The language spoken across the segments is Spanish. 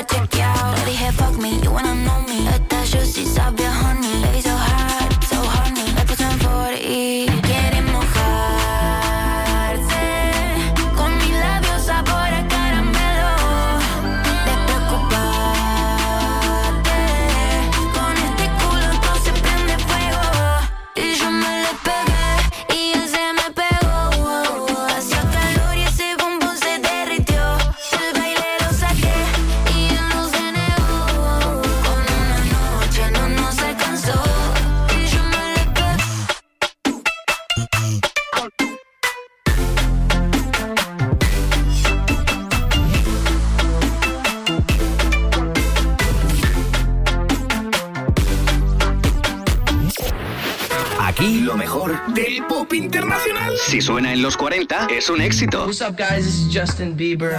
chequeado. Le dije fuck me, you wanna know me. Esta juicy sabe a honey. Baby so hot, so honey. Me puse en 40 y quiere mojarse. Con mis labios sabor a caramelo. Despreocupate. Con este culo todo se prende fuego. Y yo me le pegué y él se me pegó. Hacía calor y ese bombón se derritió. El baile lo saqué y él no se negó. Con una noche no se cansó. Y yo me le pegué. Aquí lo mejor del pop internacional. Si suena en los 40, es un éxito. What's up, guys? This is Justin Bieber.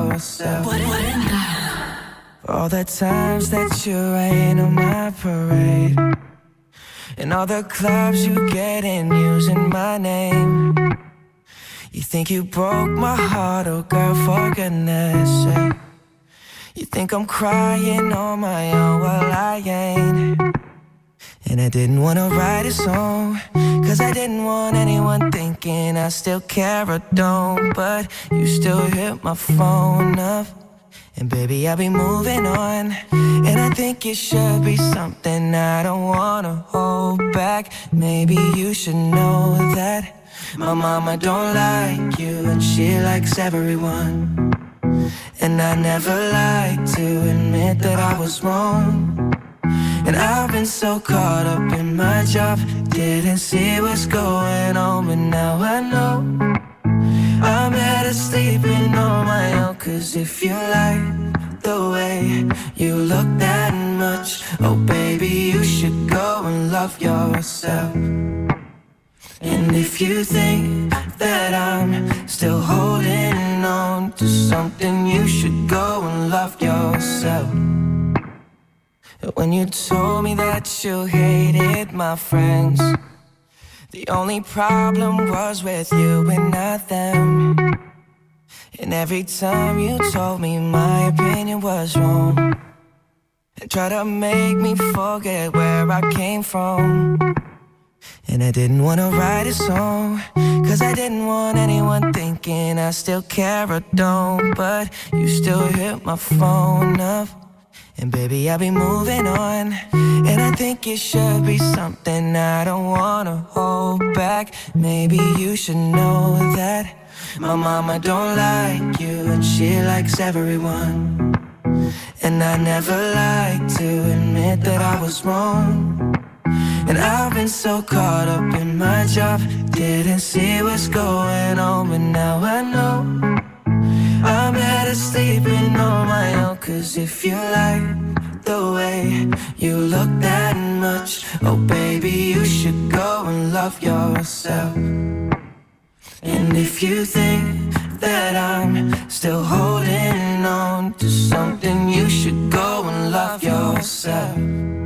All the times that you rain on my parade, and all the clubs you get in using my name. You think you broke my heart, oh girl, for goodness sake. You think I'm crying on my own, well I ain't. And I didn't wanna write a song, cause I didn't want anyone thinking I still care or don't. But you still hit my phone up, and baby I'll be moving on. And I think it should be something I don't wanna hold back. Maybe you should know that my mama don't like you, and she likes everyone. And I never like to admit that I was wrong. And I've been so caught up in my job, didn't see what's going on, but now I know I'm better sleeping on my own. Cause if you like the way you look that much, oh baby, you should go and love yourself. And if you think that I'm still holding on to something, you should go and love yourself. When you told me that you hated my friends, the only problem was with you and not them. And every time you told me my opinion was wrong, and tried to make me forget where I came from. And I didn't wanna write a song, cause I didn't want anyone thinking I still care or don't. But you still hit my phone up, and baby, I'll be moving on. And I think it should be something I don't wanna hold back. Maybe you should know that my mama don't like you, and she likes everyone. And I never like to admit that I was wrong. And I've been so caught up in my job, didn't see what's going on, but now I know I'm better sleeping on my own. Cause if you like the way you look that much, oh baby, you should go and love yourself. And if you think that I'm still holding on to something, you should go and love yourself.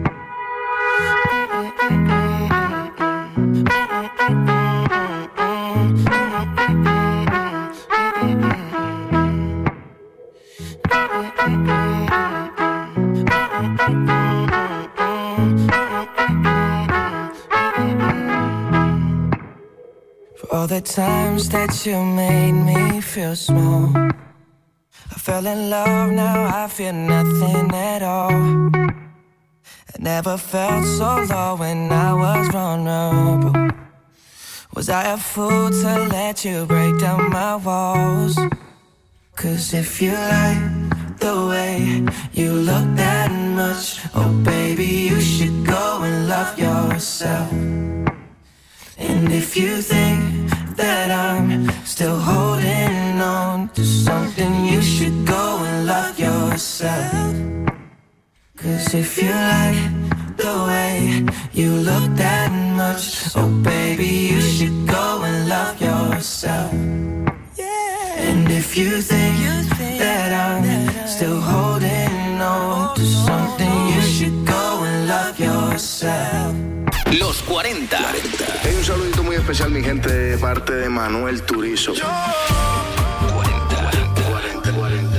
For all the times that you made me feel small, I fell in love, now I feel nothing at all. I never felt so low when I was vulnerable. Was I a fool to let you break down my walls? Cause if you like the way you look that much, oh baby, you should go and love yourself. And if you think that I'm still holding on to something, you should go and love yourself. Cause if you like the way you look that much, oh baby, you should go and love yourself. And if you think that I'm still holding on to something, you should go and love yourself. Los 40. Hay un saludito muy especial, mi gente, de parte de Manuel Turizo. 40. Todos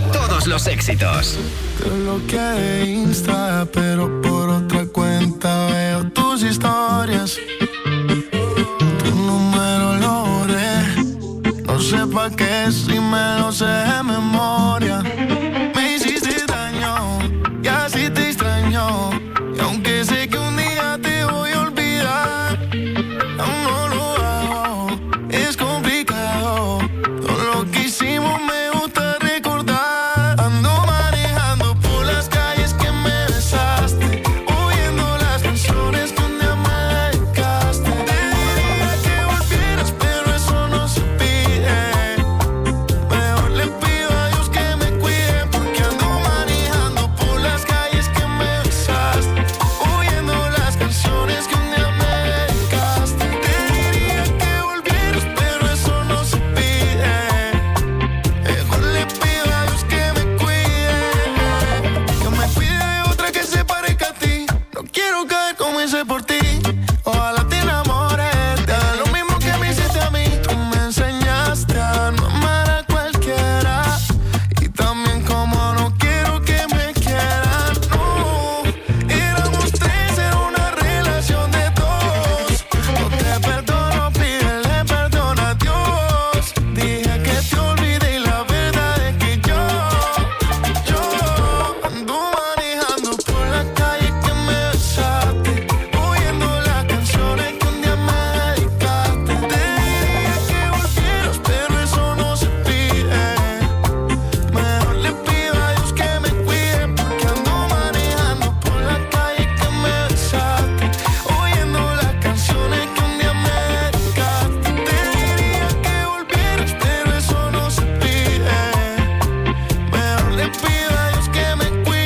los éxitos. Te bloqueé de Insta, pero por otra cuenta veo tus historias. Tu número lo borré, no sé pa' qué si me lo sé de memoria. Me hiciste daño y así te extraño. Y aunque sé que un día te voy a olvidar, aún no lo hago, es complicado. Todo lo que hicimos me gusta recordar. Ando manejando por las calles que me besaste, oyendo las canciones que un día me dedicaste. Te diría que volvieras, pero eso no se pide. Mejor le pido a Dios que me cuide, porque ando manejando por las calles que me besaste, oyendo las canciones que un día me dedicaste. Te diría que volvieras, pero eso no se pide. Mejor le pido a Dios que me cuide de otra que se parezca a ti. No quiero caer como hice por ti. Ojalá te enamores, te haga lo mismo que me hiciste a mí. Tú me enseñaste a no amar a cualquiera, y también como no quiero que me quieran. No, éramos tres, era una relación de dos. No te perdono, pídele perdón a Dios. Dije que te olvidé y la verdad es que yo ando manejando por la calle que me besaste, oyendo las canciones que un día me dedicaste. Te diría que volvieras, pero eso no se pide. Mejor le pido a Dios que me cuide, porque ando manejando por la calle que me besaste, oyendo las canciones que un día me dedicaste. Te diría que volvieras, pero eso no se pide. Mejor le pido a Dios que me cuide.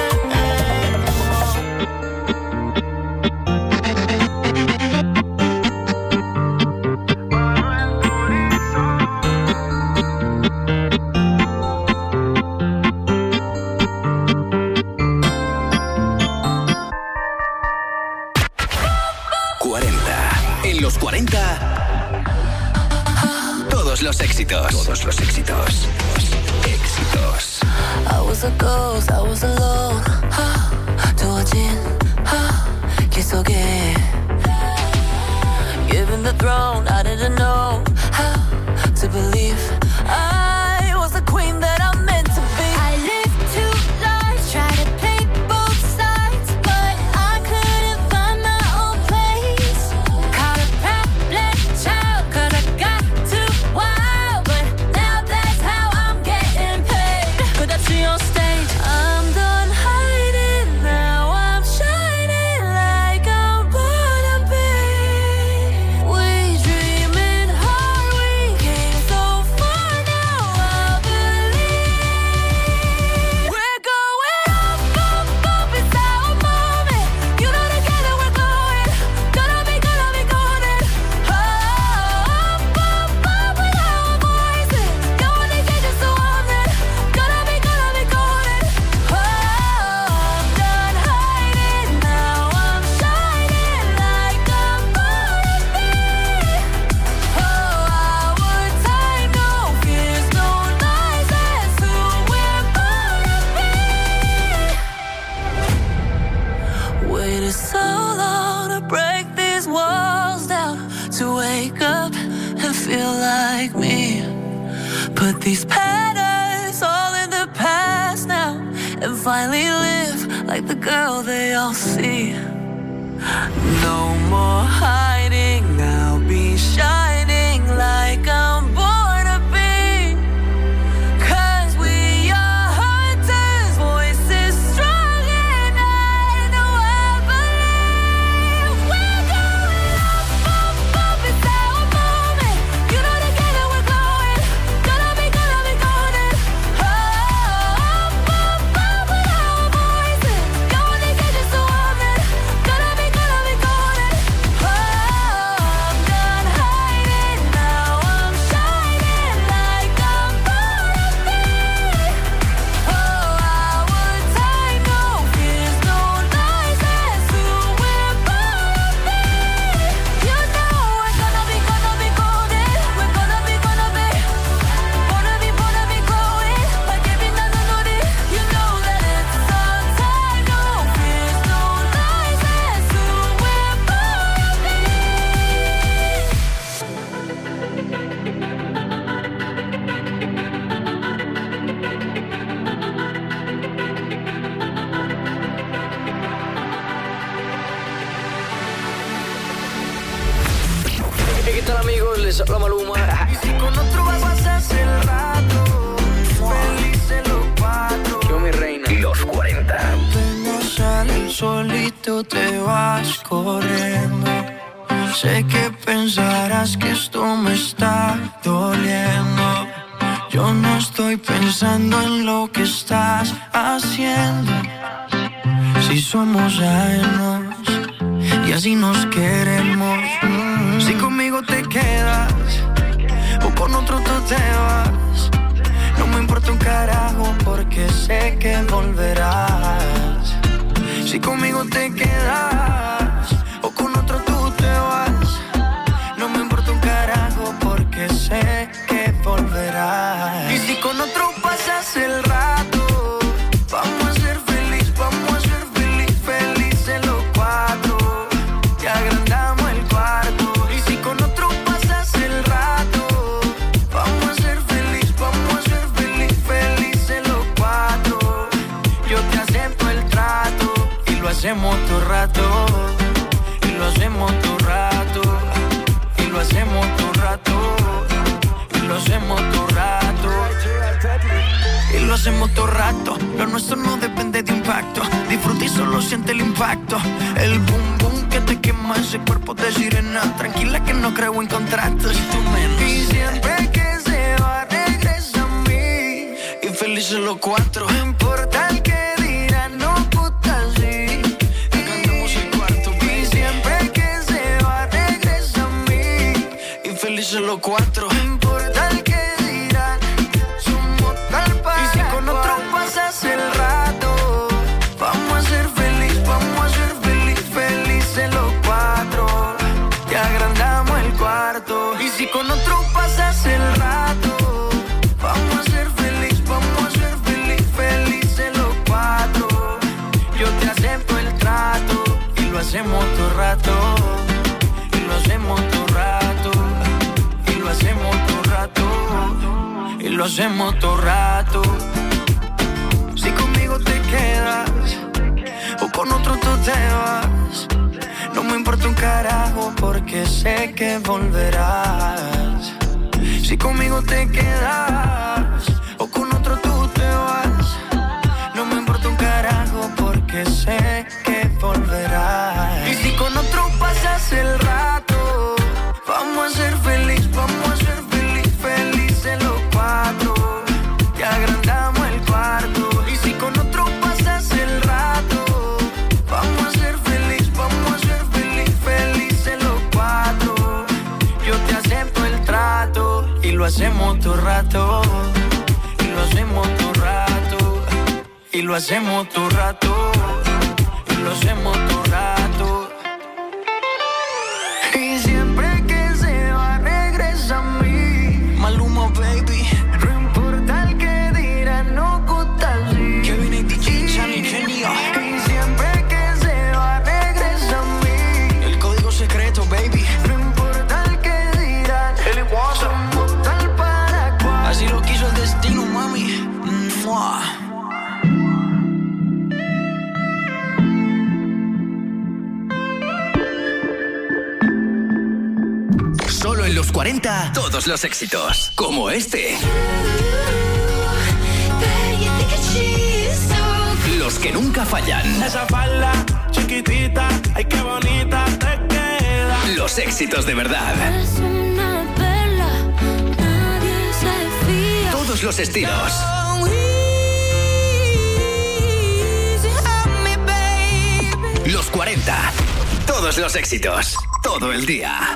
40. En los 40, todos los éxitos. Todos los éxitos. Éxitos. I was a ghost, I was alone. 두어진 길 속에 given the throne, I didn't know how to believe I was the queen that I'm meant to be. I lived two lives, tried to play both sides, but I couldn't find my own place. Caught a problem child, 'cause I got too wild, but now that's how I'm getting paid. Could I see on stage? I'm done hiding, now I'm shining like I'm born to be. We dreaming hard, we came so far, now I believe we're going up, up, up, it's our moment. You know together we're going, gonna be golden. Up, up, up with our voices, going to get you so on it. Gonna be golden. Oh, I'm done hiding, now I'm shining like I'm born to be. Oh, our time, no fears, no lies, that's who we're born to be. Waited so long to break these walls down, to wake up and feel like me. Put these patterns all in the past now, and finally live like the girl they all see. No more hiding, I'll be shining like I'm born to be. 'Cause we are hunters, voices strong, and I know I believe we're going up, up, up, it's our moment. You know together we're going, gonna be golden. Oh, up, up, up with our voices, going to get you so on it. Gonna be golden. Oh, I'm done hiding. Díselo, Maluma. Y si con otro pasas el rato, felices los cuatro. Yo, mi reina. Los 40. Apenas sale el solito te vas corriendo. Sé que pensarás que esto me está doliendo. Yo no estoy pensando en lo que estás haciendo. Si somos ajenos y así nos queremos. Si conmigo te quedas o con otro tú te vas, no me importa un carajo porque sé que volverás. Si conmigo te quedas o con otro tú te vas, no me importa un carajo porque sé que volverás. Y si con otro pasas el rato, vamos a ser feliz, vamos a ser felices los cuatro. Te agrandamos el cuarto. Y si con otro pasas el rato, vamos a ser felices los cuatro. Yo te acepto el trato y lo hacemos todo rato. Y lo hacemos todo rato. Y lo hacemos todo rato. Y lo hacemos todo rato. Y lo hacemos todo rato. Lo nuestro no depende de impacto. Disfruta y solo siente el impacto. El boom boom que te quema ese cuerpo de sirena. Tranquila que no creo en contratos. Y tú menos. Y siempre que se va regresa a mí. Y felices los cuatro. No importa el que dirán, no puta así. Cantamos el cuarto, baby. Y siempre que se va regresa a mí. Y felices los cuatro. No importa el que dirán, somos tal para. Y si con otro pasas el rato, vamos a ser felices los cuatro. Te agrandamos el cuarto. Y si con otro pasas el rato, vamos a ser felices los cuatro. Yo te acepto el trato y lo hacemos todo rato. Y lo hacemos todo rato. Y lo hacemos todo rato. Y lo hacemos todo rato. Si conmigo te quedas o con otro tú te vas, no me importa un carajo porque sé que volverás. Si conmigo te quedas o con otro tú te vas, no me importa un carajo porque sé que volverás. Y si con otro pasas el rato, vamos a ser felices los cuatro. Te agrandamos el cuarto. Y si con otro pasas el rato, vamos a ser felices los cuatro. Yo te acepto el trato y lo hacemos todo rato. Y lo hacemos todo rato. Y lo hacemos todo rato. Y lo hacemos todo rato. Y siempre que se va regresa a mí. Maluma, baby. No importa el que dirán, no gusta así. Kevin y DJ Chani, genio. Y siempre que se va regresa a mí. El código secreto, baby. No importa el que dirán, somos tal para cual. Así lo quiso el destino, mami. ¡Mua! Solo en los 40, todos los éxitos, como este. Los que nunca fallan. Esa falda chiquitita, ay qué bonita te queda. Los éxitos de verdad. Es una perla, nadie se fía. Todos los estilos. Los 40, todos los éxitos, todo el día.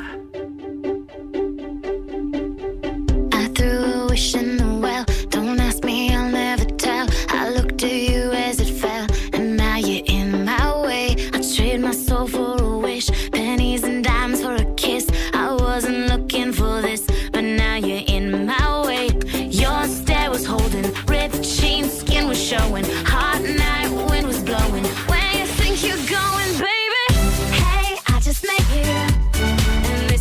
I threw a wish in the well. Don't ask me, I'll never tell. I looked to you as it fell, and now you're in my way. I trade my soul for a wish, pennies and dimes for a kiss. I wasn't looking for this, but now you're in my way. Your stare was holding, ripped jeans, skin was showing. Hot night, wind was blowing. Where you think you're going, baby? Hey, I just met you, and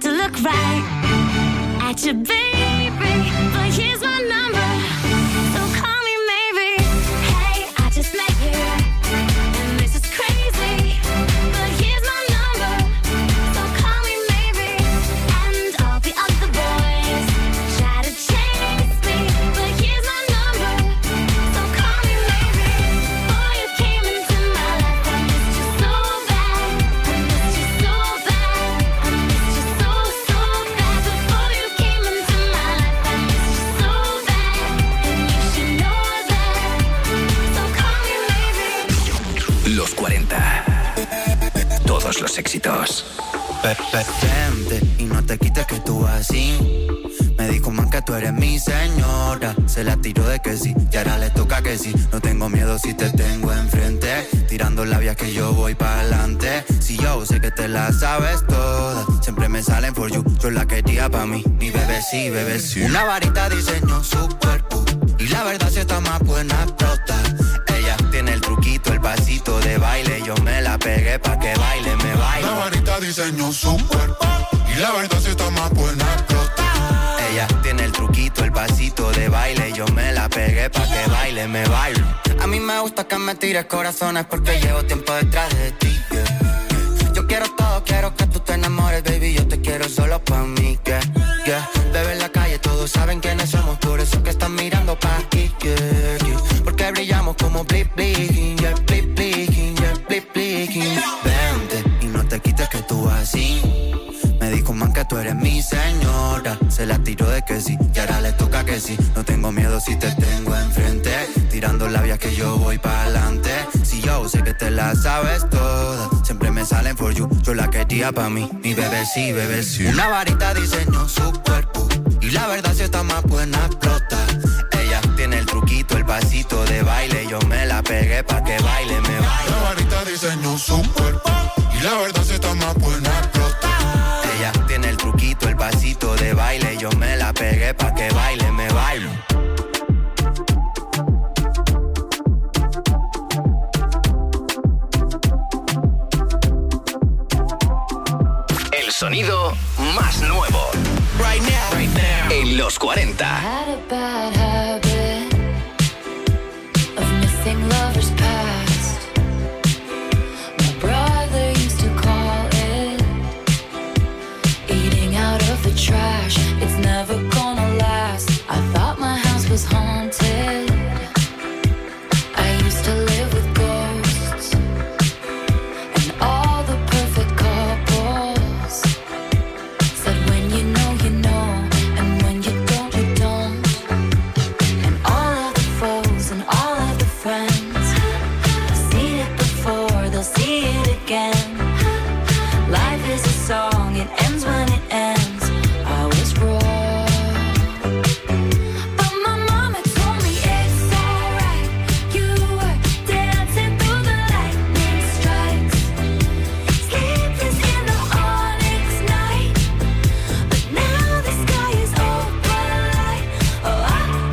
to look right at your baby, but here's my number, so call me maybe. Hey, I just met you, and this is crazy, but here's my number, so call me maybe. And all the other boys try to chase me, but here's my number, so call me maybe. Before you came into my life, I missed you so bad, I missed you so bad, I missed you so bad. Before you came into my life, I missed you so bad, and you should know that, so call me maybe. Los 40. Todos los éxitos. Vente y no te quites que tú así. Me dijo man que tú eres mi señora. Se la tiró de que sí y ahora le toca que sí. No tengo miedo si te tengo enfrente. Tirando labias que yo voy pa'lante. Si yo sé que te la sabes toda. Siempre me salen for you. Yo la quería pa' mí. Mi bebé sí, bebé sí. Una varita diseñó su cuerpo. Y la verdad si está más buena explota. Ella tiene el truquito, el pasito de baile. Yo me la pegué pa' que baile, me baile. La varita diseñó su cuerpo. Y la verdad si está más buena explota. Ella tiene el truquito, el pasito de baile. Yo me la pegué pa' que baile, me bailo. A mí me gusta que me tires corazones porque llevo tiempo detrás de ti, yeah. Yo quiero todo, quiero que tú te enamores, baby. Yo te quiero solo pa' mí, yeah, yeah. Bebé en la calle, todos saben quiénes somos. Por eso que están mirando pa' aquí, yeah, yeah. Porque brillamos como blip blinking, yeah, blip blinking, yeah, blip blinking. Vente y no te quites que tú así. Me dijo man que tú eres mi señora. Se la tiró de que sí y ahora le toca que sí. No tengo miedo si te tengo enfrente. Tirando labias que yo voy pa'lante. Si yo sé que te la sabes toda. Siempre me salen for you. Yo la quería pa' mí. Mi bebé sí, bebé sí. Una varita diseñó su cuerpo. Y la verdad si está más buena explota. Ella tiene el truquito, el pasito de baile. Yo me la pegué pa' que baile, me baile. La varita diseñó su cuerpo. Y la verdad si está más buena explota. Ella tiene el truquito, el pasito de baile. Yo me la pegué pa' que baile, me bailo. El sonido más nuevo. Right now. En los 40. I had a bad habit of missing lovers past. My brother used to call it eating out of the trash. It's never gonna last. I thought my house was haunted. I used to live with ghosts and all the perfect couples said when you know, you know, and when you don't, you don't. And all of the foes and all of the friends have seen it before, they'll see it again. Life is a song, it ends when it ends. I was wrong, but my mama told me it's alright. You were dancing through the lightning strikes, sleepless in the onyx night. But now the sky is open light. Oh,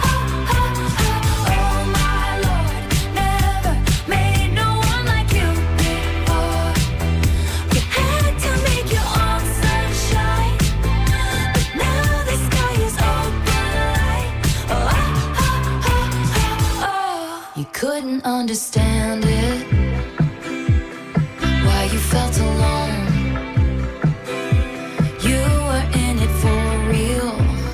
oh my Lord, never made no one like you before. You had to make your own sunshine, but now the sky is open light. Oh. You couldn't understand it, why you felt alone. You were in it for real.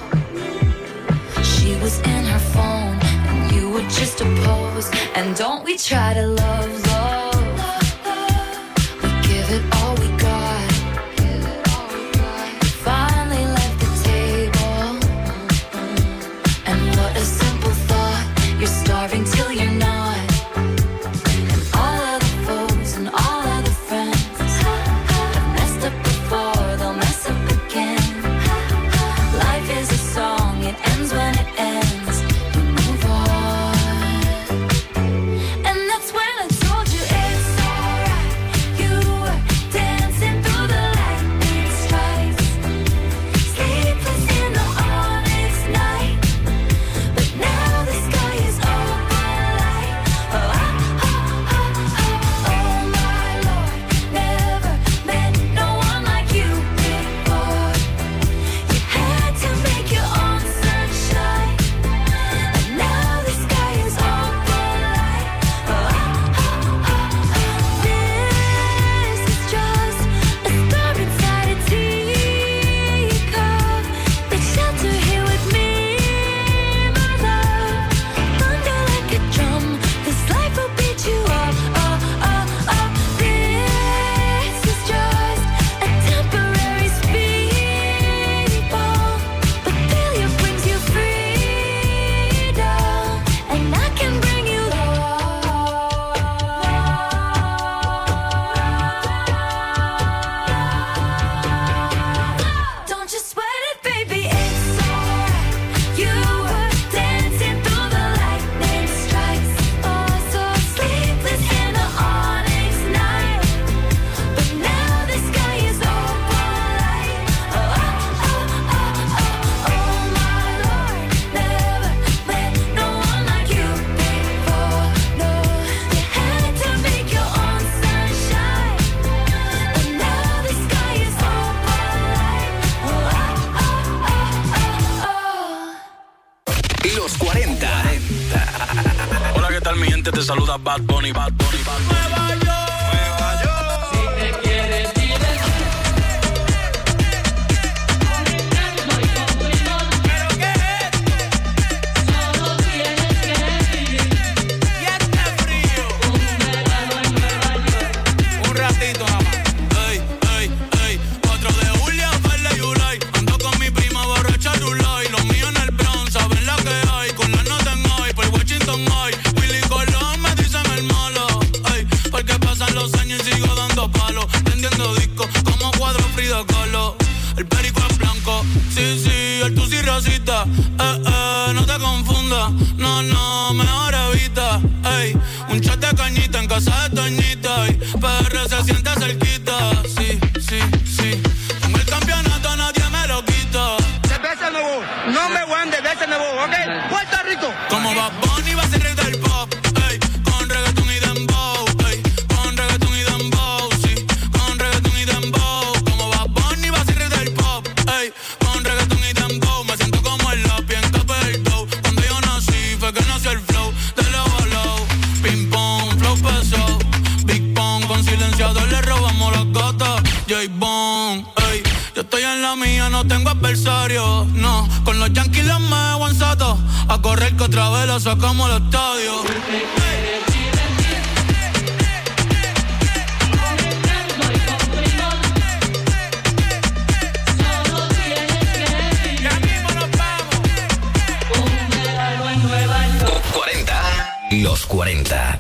She was in her phone, and you were just a pose. And don't we try to love? We give it all we got. Finally left the table, and what a simple thought. You're starving till you're not. And all of the foes and all of the friends have messed up before, they'll mess up again. Life is a song, it ends when it ends. You move on, and that's when I told you oíste, te saluda Bad Bunny, Bad Bunny, Bad Bunny. Nueva York. Si te quieres divertir, conectando y con primor. ¿Pero qué es? Solo tienes que vivir. Y este frío. Un verano en Nueva York. Un ratito nada más. Ey, ey, ey, 4 de julio, Farley y Ulay. Ando con mi prima borracha Rulay. Los míos en el Bronx, saben la que hay. Con la nota en high, por Washington high. Willy Colón me dicen el malo. Ey, porque pasan los años y sigo dando palos. Vendiendo discos como cuadro Frida Kahlo. El perico es blanco, sí, sí, el tusi racista. No te confundas, no, no, mejor evita. Ey, un chat de cañita en casa de Toñita. Y PR se siente cerquita, sí, sí, sí. Con el campeonato nadie me lo quita. Cerveza nuevo, no me voy de cerveza nuevo, ¿ok? Puerto Rico. Como Bad Bunny va a ser rey del pop, ey, con reggaetón y dembow, ey, con reggaetón y dembow, sí, con reggaetón y dembow. Como Bad Bunny va a ser rey del pop, ey, con reggaetón y dembow. Me siento como el lápiz en capa del dough. Cuando yo nací fue que nació el flow de low a low. Ping pong, flow pesado, Big Pong, con silenciador le robamos las gatas. J-Bone, ey, yo estoy en la mía, no tengo adversario, no. Con los Yankees los me aguanzato, a correr que otra vez la sacamos al estadio. Si te quieres divertir, conectando y con primor. Solo tienes que vivir. Ya mismo nos vamos. Un verano en Nueva York. 40. Los 40.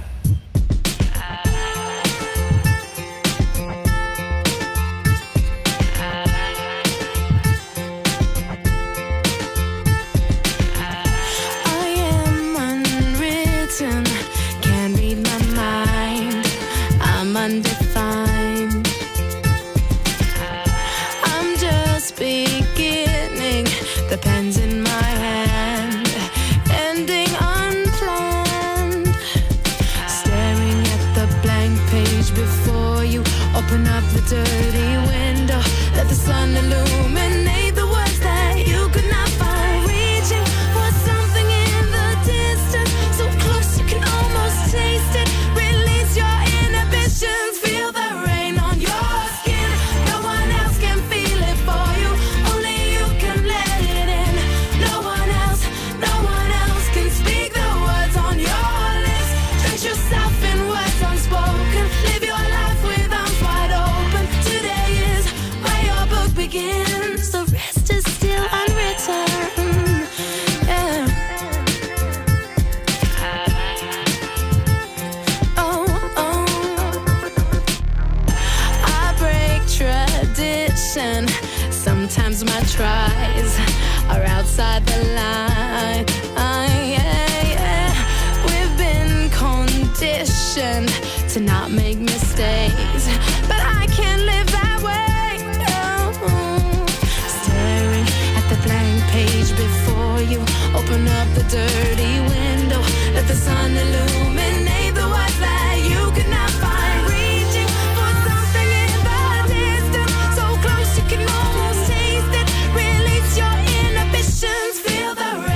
I am unwritten, can't read my mind. I'm undefined. I'm just beginning, the pen's in my hand, ending unplanned. Staring at the blank page before you, open up the dirty window, let the sun illuminate the words that you could not find. Reaching for something in the distance, so close you can almost taste it. Release your inhibitions, feel the rain on your skin. No one else can feel it for you, only you can let it in. No one else can speak the words on your lips. Drench yourself in words unspoken, live your life with arms wide open. Today is where your book begins, the rest is still unwritten. Yeah. Oh, oh. I break tradition. Sometimes my tries are outside the line. We've been conditioned to not make mistakes, but I can't live that way. No. Staring at the blank page before you, open up the dirty window, let the sun illuminate the words that you could not find. Reaching for something in the distance, so close you can almost taste it. Release your inhibitions, feel the rain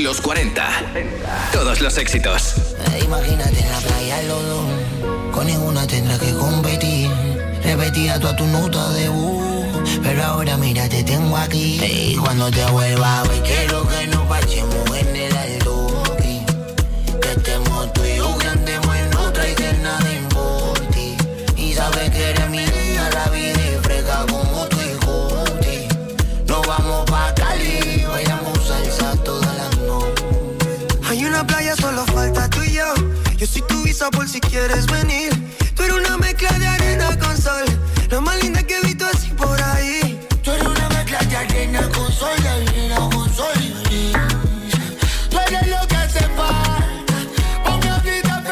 los 40. Todos los éxitos. Imagínate en la playa los dos, con ninguna tendrás que competir. Repetía toda tu nota de pero ahora mira, te tengo aquí. Y cuando te vuelva a ver, quiero que nos parchemos en el altoque. Que estemos tú y yo, que andemos en otra y que nada importe. Y sabes que eres mía, la vida es fresca como tu hijote. Nos vamos pa' Cali, bailamos salsa toda la noche. Hay una playa, solo falta tú y yo. Yo soy tu visa por si quieres venir. Tú eres una mezcla de arena con sol, lo más linda que he visto así por ahí. Tú eres una mezcla de arena con sol, de arena con sol. Tú eres lo que hace falta pa' una vida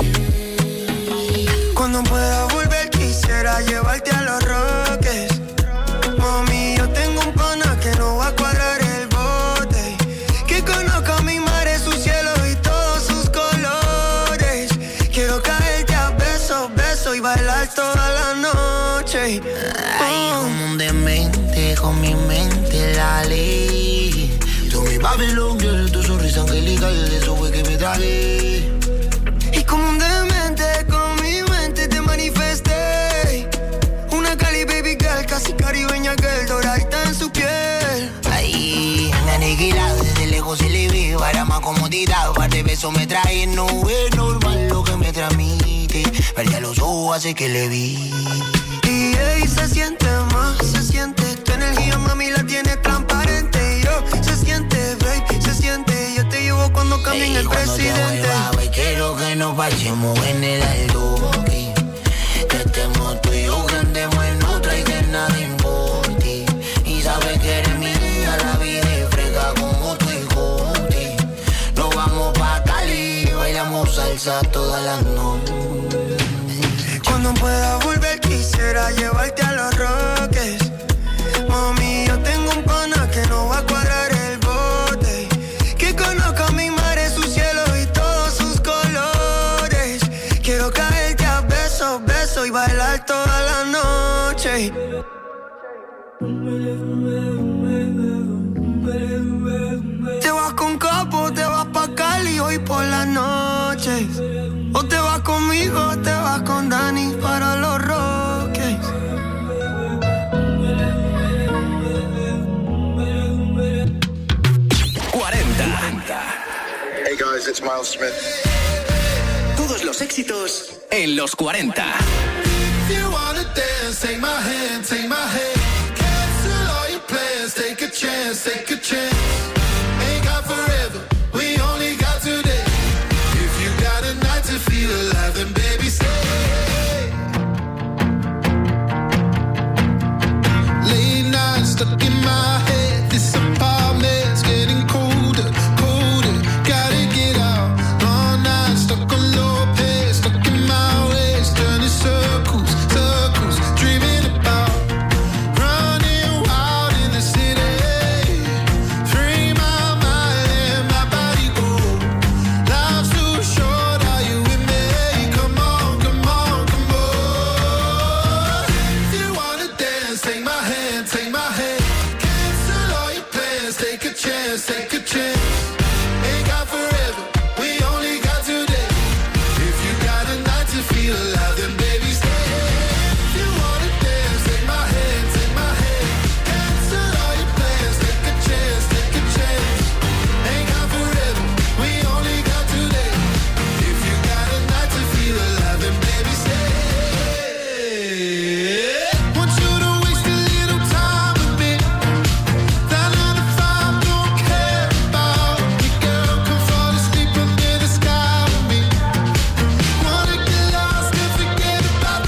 feliz. Cuando pueda volver quisiera llevarte a Los Roques. Mami, yo tengo un pana que no va a cuadrar el bote. Que conozca mi mar, su cielo y todos sus colores. Quiero caerte a besos, besos y bailar toda la noche. Ay, como un demente, con mi mente la ley. Tú mi Babylon, yo eres tu sonrisa angelical, de eso fue que me traje. Y como un demente, con mi mente te manifesté. Una Cali baby girl, casi caribeña girl, doradita en su piel. Ay, me aniquila, desde lejos se le ve, para más comodidad, par de besos me trae, no es normal lo que me transmite. Verte a los ojos hace que le vi. Y se siente más, se siente. Tu energía, mami, la tienes transparente. Yo, se siente, babe, se siente. Yo te llevo cuando cambien el presidente. Te quiero que nos vayamos en el altoque. Que estemos tú y yo, que andemos en otra y que nada importe. Y sabes que eres mía, la vida es fresca como tu hijote. Nos vamos pa' Cali, bailamos salsa toda la noche. Cuando pueda volver quisiera llevarte a Los Roques. Mami, yo tengo un pana que no va a cuadrar el bote. Que conozca mi mar, su cielo y todos sus colores. Quiero caerte a besos, besos y bailar toda la noche. Te vas con Capo, te vas pa' Cali hoy por la noche. O te vas conmigo, o te vas con Dani para Los Roques. Hey guys, it's Miles Smith. Todos los éxitos en los 40. If you wanna dance, take my hand, take my hand. Cancel all your plans, take a chance, take a chance. Ain't got forever, we only got today. If you got a night to feel alive, then baby stay. Late nights stuck in my head, this apartment's getting colder, colder. Gotta get out, long nights stuck on low pace, stuck in my ways, turning circles, circles, dreaming about running wild in the city. Free my mind and my body go. Life's too short, are you with me? Come on, come on, come on. If you wanna dance, take my hand, take my hand. Cancel all your plans, take a chance, take a chance. Ain't got forever, we only got today. If you got a night to feel alive, then baby stay. If you wanna dance, take my hand, take my hand. Cancel all your plans, take a chance, take a chance. Ain't got forever, we only got today. If you got a night to feel alive, then baby stay. Want you to waste a little time with me. That 9 to 5 don't care about me, girl. Come fall asleep under the sky with me. Wanna get lost and forget about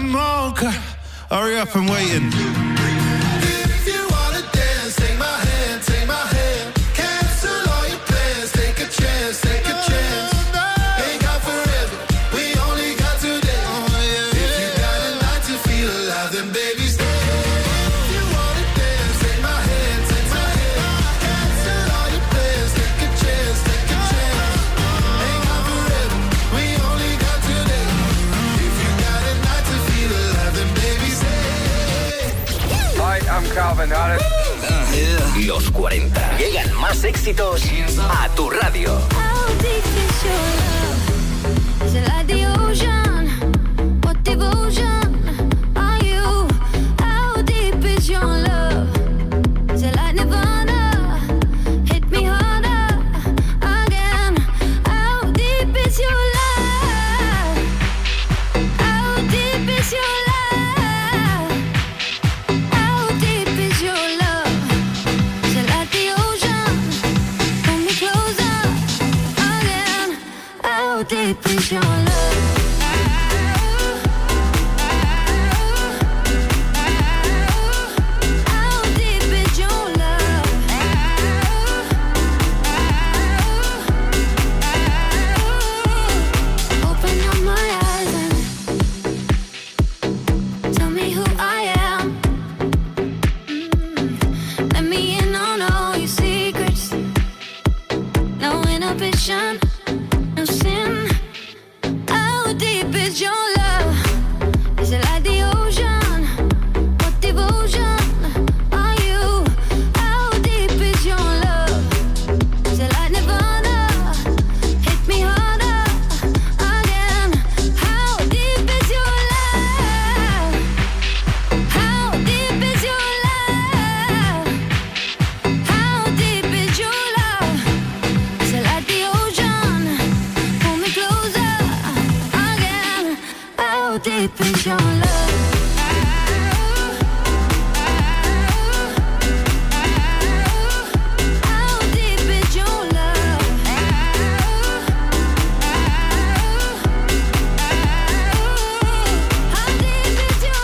mocha. Hurry up, I'm waiting. If you wanna dance, take my hand, take my hand. Cancel all your plans, take a chance, take a chance. Ain't got forever, we only got today. If you got a night to feel alive, then baby stay. If you wanna dance, take my hand, take my hand. Cancel all your plans, take a chance, take a chance. Ain't got forever, we only got today. If you got a night to feel alive, then baby stay. Hi, I'm Calvin Harris. Los 40. Llegan más éxitos a tu radio. How deep is your love? Is it like the ocean? What devotion are you? How deep is your love? Is it like Nirvana? Hit me harder again. How deep is your love? How deep is your love? How deep is your love? Is it like the ocean? Pull me closer again. How deep is your love? How deep is your love? Open up my eyes and tell me who I am. Let me in on all your secrets. No inhibition, no sin. How deep is your love? Is it like the ocean? What devotion are you? How deep is your love? Is it like Nirvana? Hit me harder again. How deep is your love? How deep is your love? How deep is your love? Is it like the ocean? Pull me closer again. How deep is your love? How deep is your love? How deep is your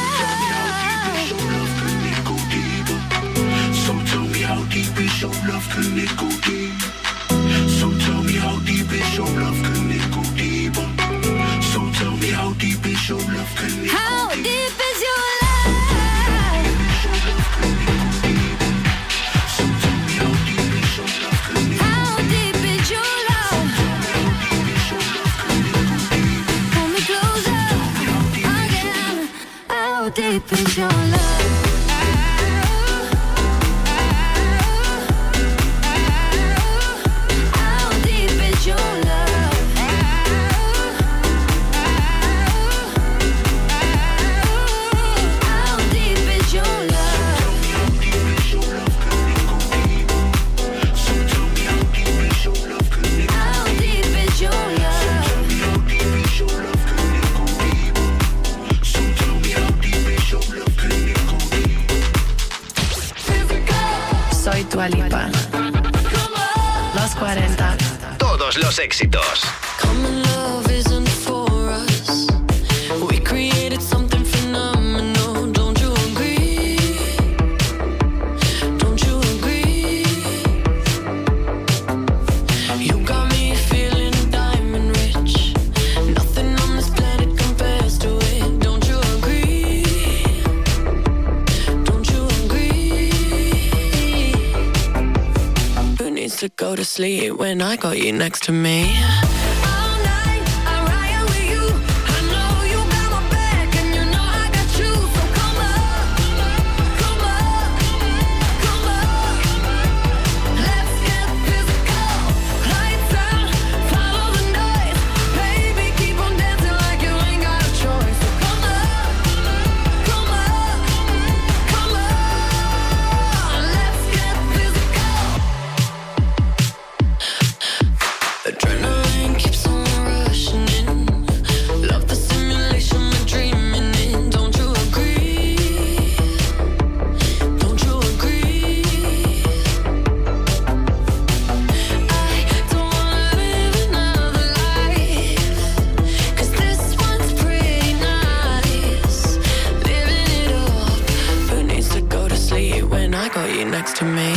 love? So tell me how deep is your love, can it go deep? So tell me how deep is your love, can it go deeper? So tell me how deep is your love, can it go How deep? deep is your love? So tell me how deep is your love, can it go How deep is your love? Pull me closer again. How deep is your love? How deep is your love? How deep is your love? So tell me how deep is your love, can it go How deep is your love? How deep is your love, can it go deep? So tell me how deep is your love, can it go deep? Soy Dua Lipa. Los 40. Todos los éxitos. Common love isn't for us. We created something phenomenal. Don't you agree? Don't you agree? You got me feeling diamond rich. Nothing on this planet compares to it. Don't you agree? Don't you agree? Who needs to go to sleep when I got you next to me? Adrenaline you next to me.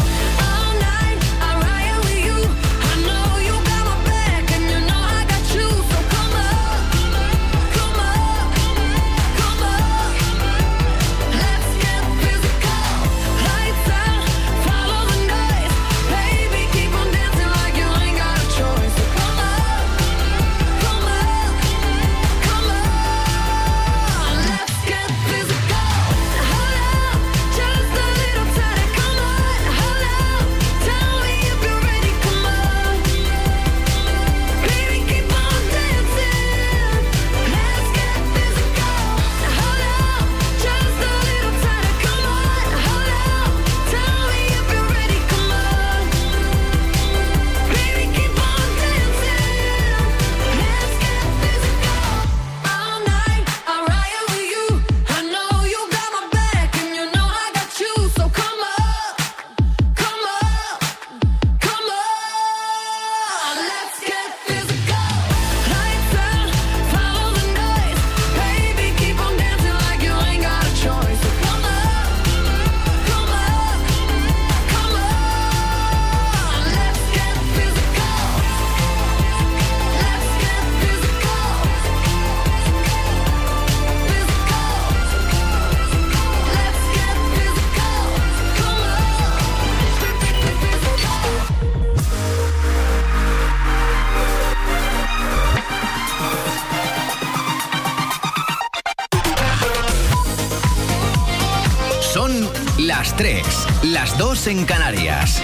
Las 3, las 2 en Canarias.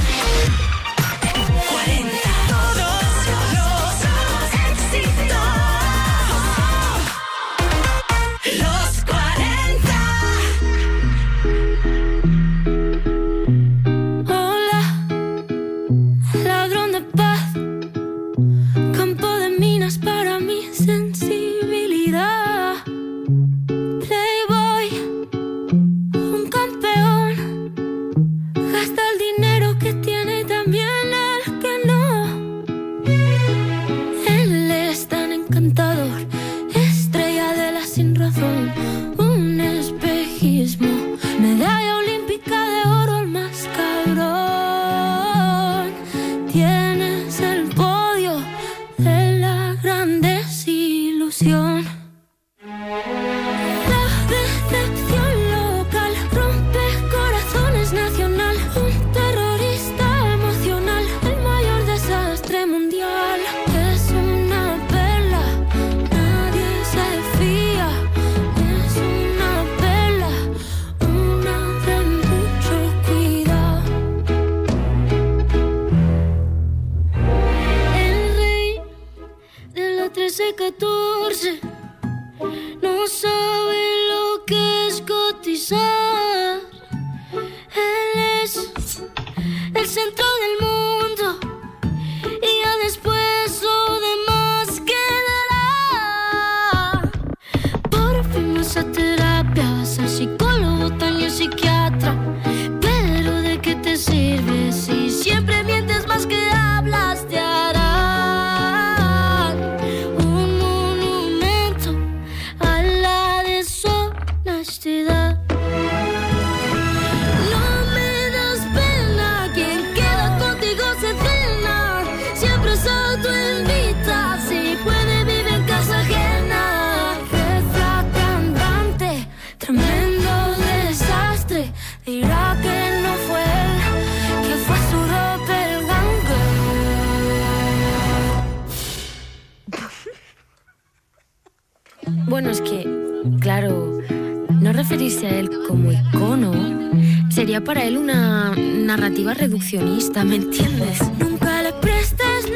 Bueno, es que, claro, no referirse a él como icono sería para él una narrativa reduccionista, ¿me entiendes? Nunca le prestes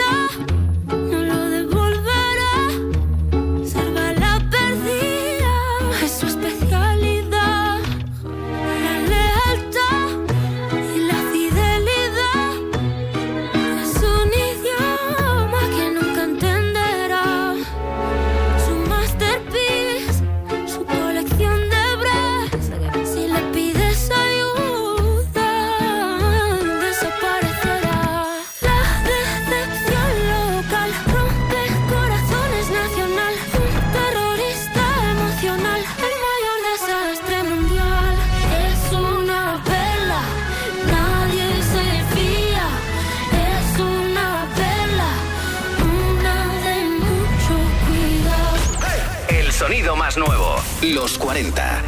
no lo devolverá. Salva la perdida, es su especialidad. La lealtad y la fidelidad es un idioma que nunca entenderá. Su masterpiece, su colección de bras. Si le pides ayuda, desaparecerá. La decepción local rompe corazones nacional. Un terrorista emocional, el mayor Los 40.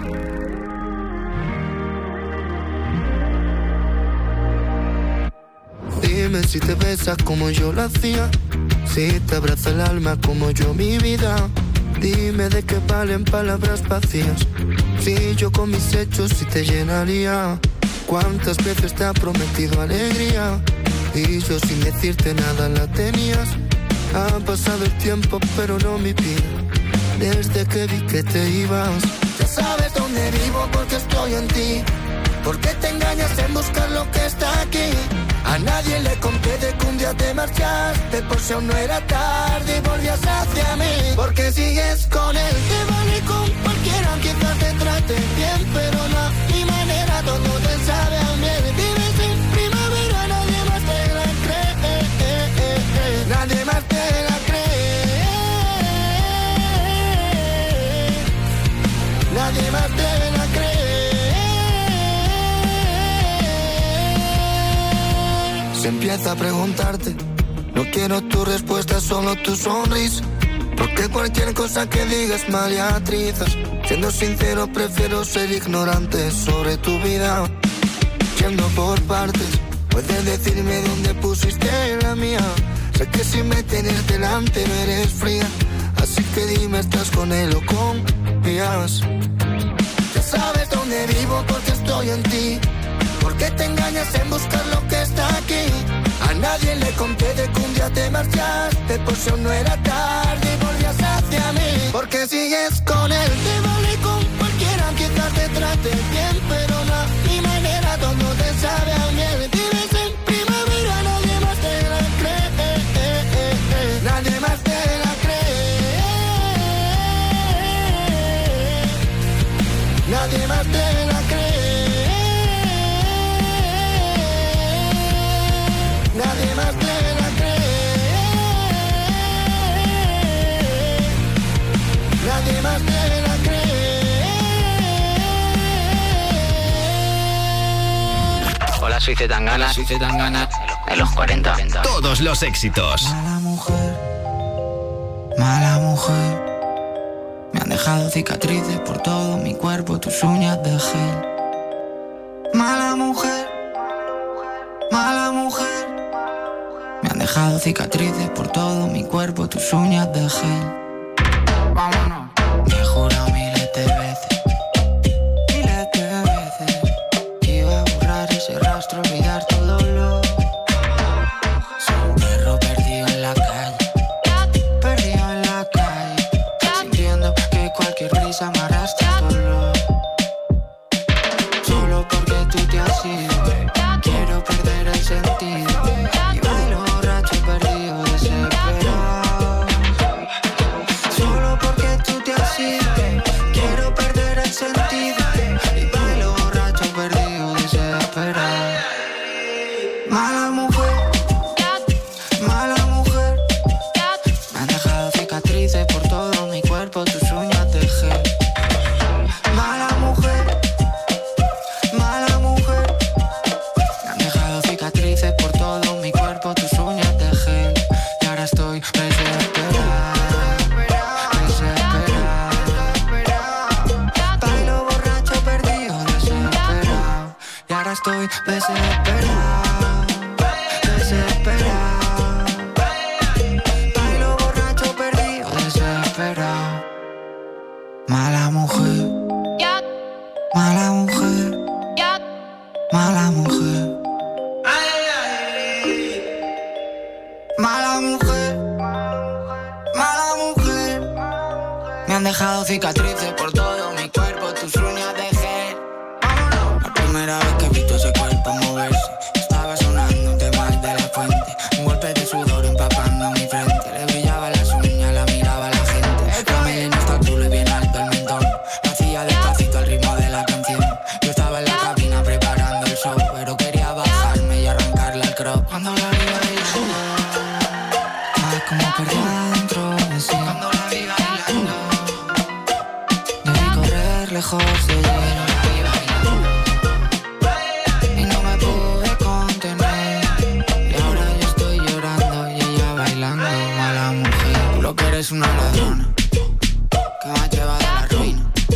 Dime si te besas como yo lo hacía, si te abraza el alma como yo mi vida. Dime de qué valen palabras vacías, si yo con mis hechos sí te llenaría. Cuántas veces te ha prometido alegría y yo sin decirte nada la tenías. Ha pasado el tiempo pero no mi vida, desde que vi que te ibas. Ya sabes dónde vivo porque estoy en ti, porque te engañas en buscar lo que está aquí. A nadie le conté de que un día te marchaste, por si aún no era tarde y volvías hacia mí. Porque sigues con él, te vale con cualquiera, quizás te trate bien, pero no a mi manera, todo te sabe a miel. Vives en primavera, nadie más te la cree, nadie más te la cree, nadie más te la cree. Se empieza a preguntarte, no quiero tu respuesta, solo tu sonrisa. Porque cualquier cosa que digas mal y atrizas. Siendo sincero, prefiero ser ignorante sobre tu vida. Yendo por partes, puedes decirme dónde pusiste la mía. Sé que si me tienes delante no eres fría, así que dime, ¿estás con él o confías? Ya sabes dónde vivo porque estoy en ti, porque te engañas en buscar lo que está aquí. A nadie le conté de que un día te marchaste, por si aún no era tarde y volvías hacia mí. Porque sigues con él, te vale con cualquiera, quizás te trate bien, pero no a mi manera, todo te sabe a miel. Vives en primavera, nadie más te la cree, nadie más te la cree, nadie más te la cree. Nadie más te la cree, nadie más te la cree. Hola, soy Zetangana, en los 40. Todos los éxitos. Mala mujer, me han dejado cicatrices por todo mi cuerpo, tus uñas de gel. Mala mujer, mala mujer, me han dejado cicatrices por todo mi cuerpo, tus uñas de gel. Vámonos. Me he jurado miles de veces que iba a borrar ese rastro, olvidar todo lo. Soy un perro perdido en la calle, sintiendo que cualquier brisa me arrastra solo. Solo porque tú te has ido, quiero perder el sentido. Quiero perder el sentido y bailo borracho perdido desesperado. Mala mujer, me han dejado cicatrices por todo mi cuerpo, tus uñas de gel. Mala mujer, me han dejado cicatrices por todo mi cuerpo, tus uñas de gel. Y ahora estoy desesperado. Estoy desesperado, desesperado. Bailo borracho perdido, desesperado. Mala mujer, mala mujer, mala mujer. Mala mujer, mala mujer. Me han dejado cicatrices por todo mi cuerpo, tus uñas de gel. La primera vez que vi ese cuerpo moverse, estaba sonando un tema de La Fuente. Un golpe de sudor empapando mi frente, le brillaban las uñas, la miraba la gente. La melena está culo y bien alto el mentón, lo hacía despacito al ritmo de la canción. Yo estaba en la cabina preparando el show, pero quería bajarme y arrancarle el crop. Cuando la vi bailando, como perdida dentro de sí. Cuando la vi bailando, debí correr lejos de ella. Es una ladrona que me ha llevado a la ruina.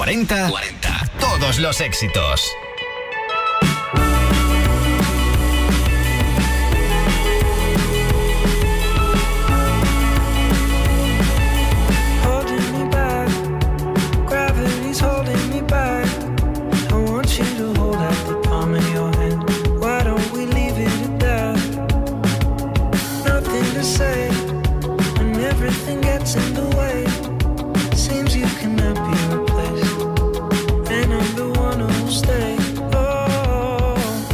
40, todos los éxitos. In the way, seems you cannot be replaced, and I'm the one who'll stay. Oh,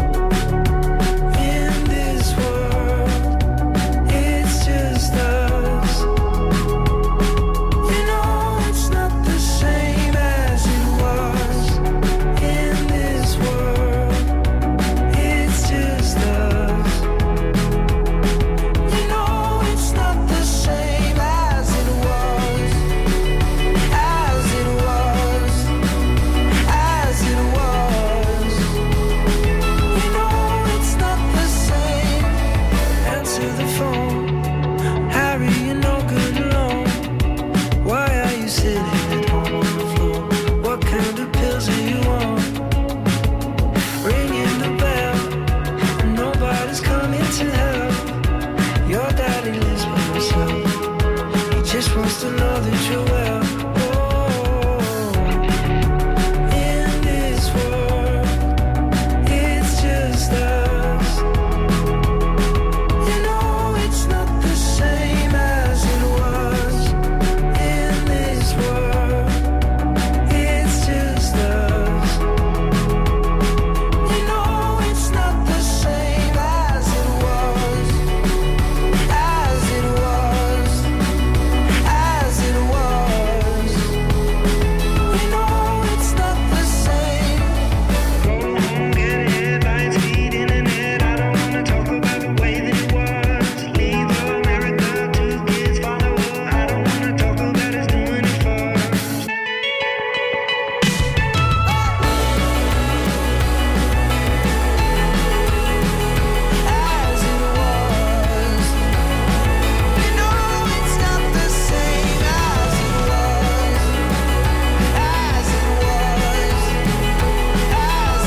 in this world, it's just us. You know it's not the same as it was. In this world, it's just us. You know it's not the same as it was, as it was, as it was. You know it's not the same. Answer the phone, Harry, you're no good alone. Why are you sitting at home on the floor? What kind of pills are you on? Ringing the bell, and nobody's coming to help. Your daddy lives by himself. He just wants to know that you're well. Oh, in this world, it's just us. You know it's not the same as it was. In this world, it's just us. You know it's not the same as it was, as it was, as it was. You know it's not the same. Go home, get headlines, feed internet. I don't wanna talk about the way that it was. Leave America, 2 kids follow her. I don't wanna talk about us doing it first. As it was. You know it's not the same as it was, as it was, as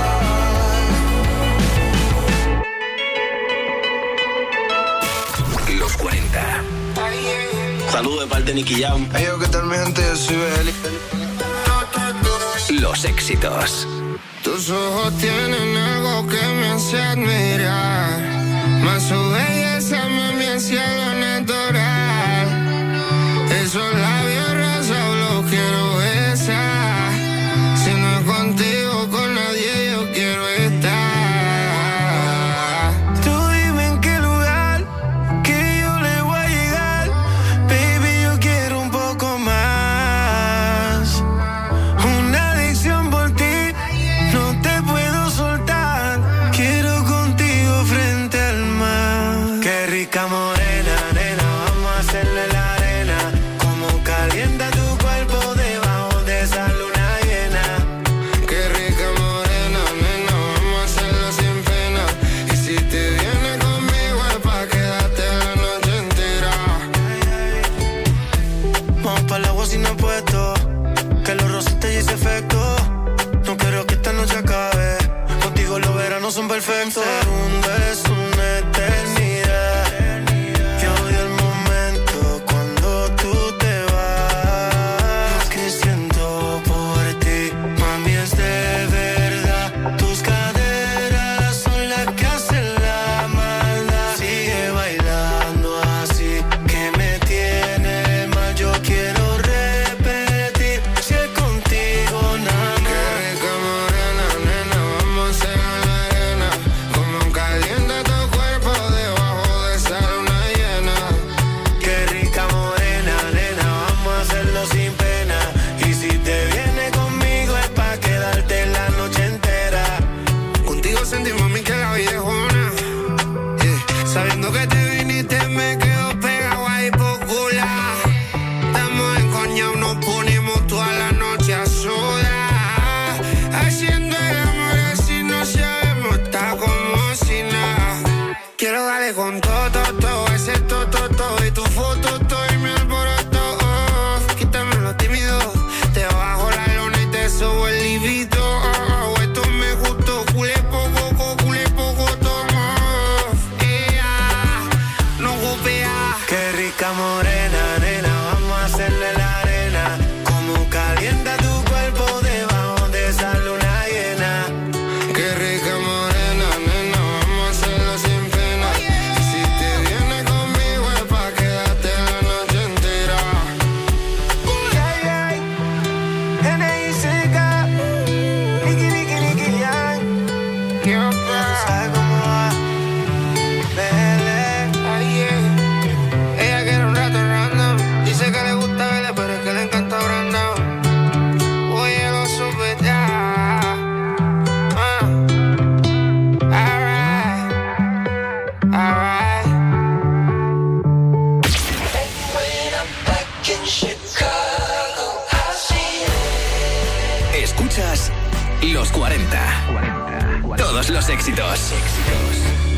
it was. Los 40. Saludos de parte de Nicky Jam. Hey, yo, ¿qué tal, mi gente? Yo soy Beli. Los éxitos. Tus ojos tienen algo que me hace admirar, más su belleza me hace algo natural. Esos labios rosas los quiero besar. Si no es contigo, con nadie yo quiero estar. Tú dime en qué lugar que yo le voy a llegar. Baby, yo quiero un poco más. Una adicción por ti, no te puedo soltar. Quiero contigo frente al mar. Qué rica morena, nena, vamos a hacerle la arena. Como calienta tu cuerpo debajo de esa luna llena. Qué rica morena, nena, vamos a hacerlo sin pena. Y si te vienes conmigo es pa' quedarte la noche entera. Vamos para el agua sin apuesto, que los rosas te hice efecto. No quiero que esta noche acabe, contigo los veranos son perfectos. Segundo es una eternidad. Yo odio el momento cuando tú te vas. Lo que siento por ti, mami, es de verdad. Tus caderas son las que hacen la maldad. Sigue bailando así, que me tiene mal. Yo quiero repetir, si es contigo nada más. Qué rica morena, nena, vamos a hacer la arena. Como calienta tu cuerpo debajo de esa luna llena. Qué rica morena, nena, vamos a hacerlo sin pena. Y si te vienes conmigo es pa' quedarte la noche entera. Contigo sentí, mami, que la vida es una. Sabiendo que te viniste me quedo pegado ahí por cular. Estamos en coña, nos ponemos toda la noche a sudar. Haciendo el amor así no sabemos, está como si nada. Quiero darle con todo, ese todo y tu foto, todo y mi alboroto. Quítame lo tímido, te bajo la luna so el livito. Esto me gustó, culé poco tomo. No golpea. Qué rica morena, nena, vamos a hacerle la arena. Como calienta tu cuerpo debajo de esa luna llena. Qué rica morena, nena, vamos a hacerlo sin pena. Y si te vienes conmigo es pa' quedarte la noche entera. N.I.C.K. Nicky, Young. Quiero saber cómo va. Ella quiere un rato random. Dice que le gusta verle, pero es que le encanta Brandon. Oye, lo supe ya. Alright. When I'm back in Chicago, I'll see you. Escuchas Los 40. Todos los éxitos.